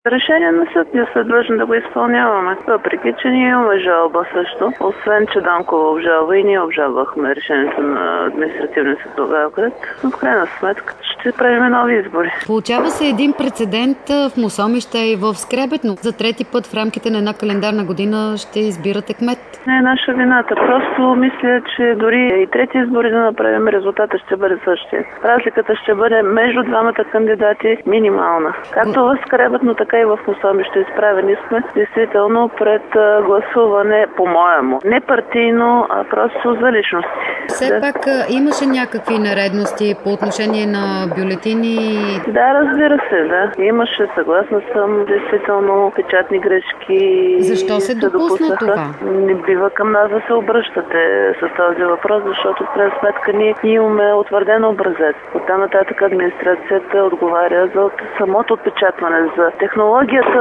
Решение на съд, ние сме длъжни да го изпълняваме. Въпреки, че ние имаме жалба също. Освен, че Данкова обжалва и ние обжалвахме решението на административния съд в Белград, но в крайна сметка ще правим нови избори. Получава се един прецедент в Мусомище и в Скребетно. За трети път в рамките на една календарна година ще избирате кмет. Не е наша вината. Просто мисля, че дори и трети избори да направим, резултата ще бъде същия. Разликата ще бъде между двамата кандидати минимална. Както в Скребетно, така и в Мусомище изправени сме действително пред гласуване, по-моему. Не партийно, а просто за личности. Все пак имаше някакви нередности по отношение на бюлетини? Да, разбира се, да. Имаше, съгласна съм, действително печатни грешки. Защо се допусна това? Не бива към нас да се обръщате с този въпрос, защото в крайна сметка ние имаме утвърден образец. Оттам нататък администрацията отговаря за самото отпечатване, за технологията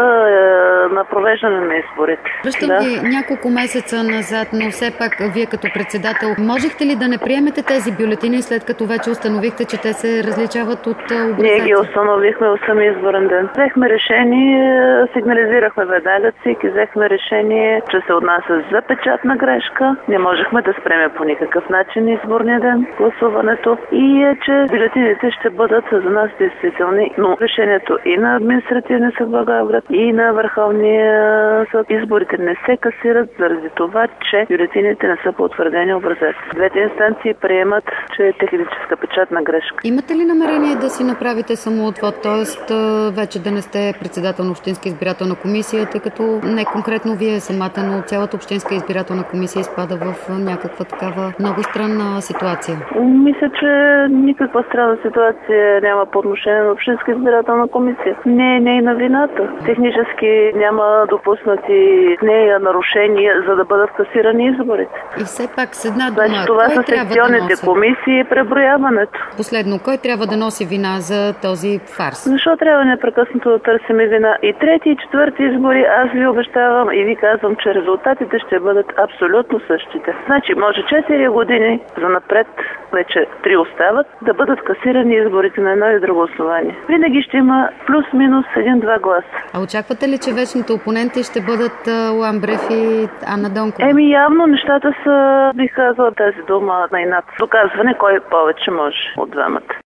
на провеждане на изборите. Връщам ви няколко месеца назад, но все пак вие като председател, можехте ли да не приемете тези бюлетини, след като вече установихте, че те се различават от образеца? Ние ги установихме в самия изборен ден. Взехме решение, сигнализирахме веднага ЦИК и взехме решение, че се отнася за печатна грешка. Не можехме да спреме по никакъв начин изборния ден гласуването и че бюлетините ще бъдат за нас действителни. Но решението и на административния съд Благоевград и на Върховния съд, изборите не се касират заради това, че бюлетините не са по утвърдени образец. Двете инстанции приемат, че е техническа печатна грешка. Имате ли намерение да си направите самоотвод, т.е. вече да не сте председател на Общинска избирателна комисия, тъй като не конкретно вие самата, но цялата Общинска избирателна комисия изпада в някаква такава много странна ситуация? Мисля, че никаква странна ситуация няма по отношение на Общинска избирателна комисия. Не е нейна вината. Технически няма допуснати с нея нарушения, за да бъдат касирани изборите. И все пак с една дума, значи, това са секционните комисии и преброяването. Последно, кой трябва да носи вина за този фарс? Защо трябва непрекъснато да търсим вина? И трети, и четвърти избори, аз ви обещавам и ви казвам, че резултатите ще бъдат абсолютно същите. Значи, може 4 години за напред, вече 3 остават, да бъдат касирани изборите на едно и друго основание. Винаги ще има плюс-минус 1-2 гласа. А очаквате ли, че вечните опоненти ще бъдат Ламбрев и Ана Донкова? Явно нещата са, бих казала тази дума, на инат. Доказване кой повече може от двамата.